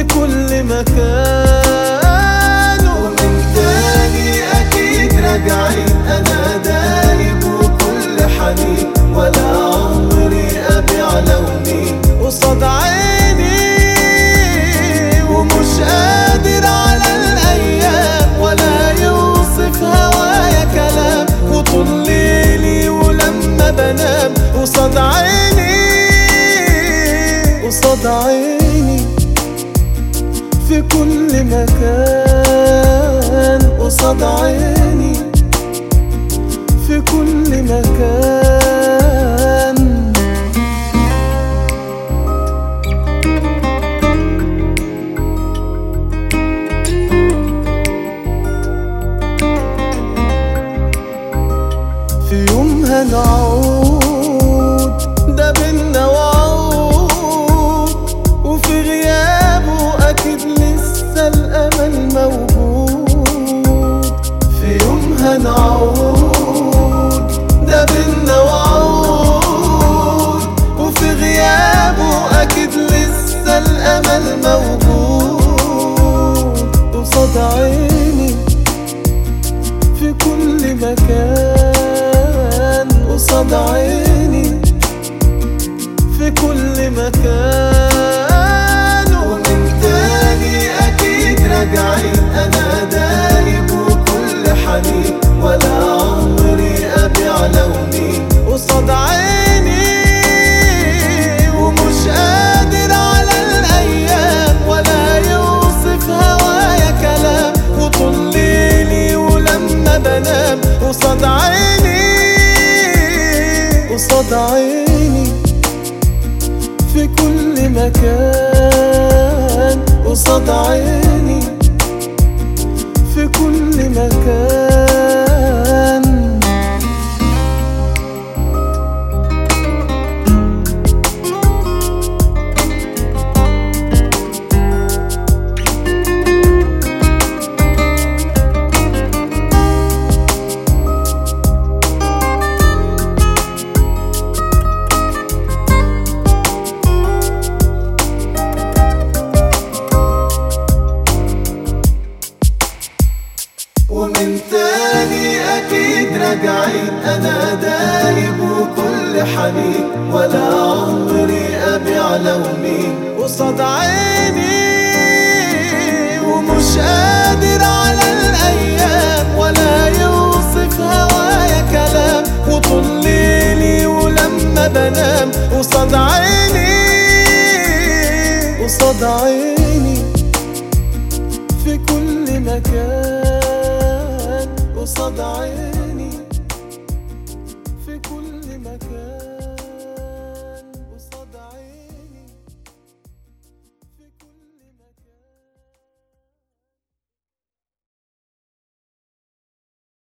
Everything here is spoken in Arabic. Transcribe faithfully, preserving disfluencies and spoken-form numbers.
في كل مكان. ومن تاني أكيد راجعين، أنا دايب وكل حنين، ولا عمري أبيع لوني قصاد عيني، ومش قادر على الأيام ولا يوصف هوايا كلام. وطول ليلي ولما بنام قصاد عيني، قصاد عيني في كل مكان. قصاد عيني في كل مكان. في يوم هنعود ده بينا وعود، وفي غيابه أكيد لسه الأمل موجود. في يوم هنعود ده بينا وعود، وفي غيابه أكيد لسه الأمل موجود. قصاد عيني في كل مكان. قصاد عيني في كل مكان. ومن تاني أكيد راجعين، أنا دايب وكل حنين، ولا عمري أبيع لوني قصاد عيني، ومش قادر على الأيام ولا يوصف هوايا كلام. وطول ليلي ولما بنام قصاد عيني، قصاد عيني في كل مكان. قصاد عيني في كل مكان. ومن تاني أكيد راجعين، أنا دايب وكل حنين، ولا عمري أبيع لوني قصاد عيني، ومش قادر على الأيام ولا يوصف هوايا كلام. وطول ليلي ولما بنام قصاد عيني، قصاد عيني في كل مكان. قصاد عيني في كل مكان.